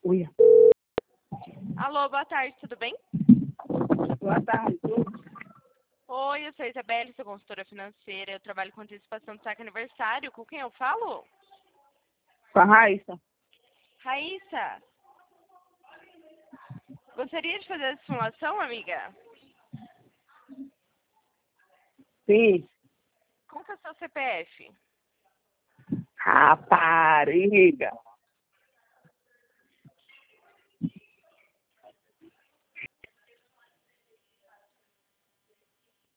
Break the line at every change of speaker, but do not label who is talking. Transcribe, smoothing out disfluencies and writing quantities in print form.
Ui.
Alô, boa tarde, tudo bem?
Boa tarde.
Oi, eu sou a Isabelle, sou consultora financeira, eu trabalho com antecipação do saque aniversário. Com quem eu falo?
Com a Raíssa.
Raíssa, gostaria de fazer a simulação, amiga?
Sim.
Qual que é o seu CPF?
Rapariga.